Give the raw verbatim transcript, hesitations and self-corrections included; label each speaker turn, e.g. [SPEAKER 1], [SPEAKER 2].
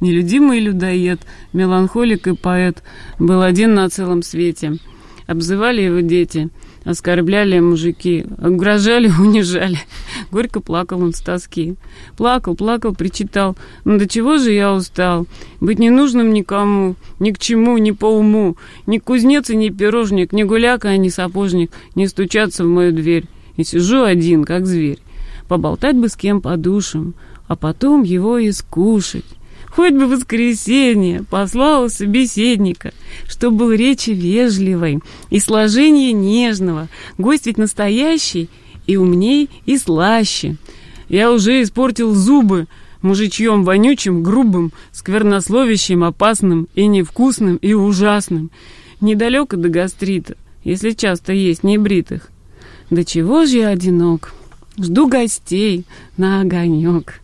[SPEAKER 1] Нелюдимый людоед, меланхолик и поэт, был один на целом свете. Обзывали его дети, оскорбляли мужики, угрожали, унижали. Горько плакал он с тоски. Плакал, плакал, причитал: «Ну до чего же я устал? Быть ненужным никому, ни к чему, ни по уму. Ни кузнец и ни пирожник, ни гуляка, ни сапожник не стучатся в мою дверь. И сижу один, как зверь. Поболтать бы с кем по душам, а потом его и скушать. Хоть бы воскресенье послала собеседника, чтоб был речи вежливой и сложения нежного, гость ведь настоящий и умней, и слаще. Я уже испортил зубы мужичьем вонючим, грубым, сквернословящим, опасным и невкусным, и ужасным. Недалеко до гастрита, если часто есть небритых. Да чего же я одинок? Жду гостей на огонек».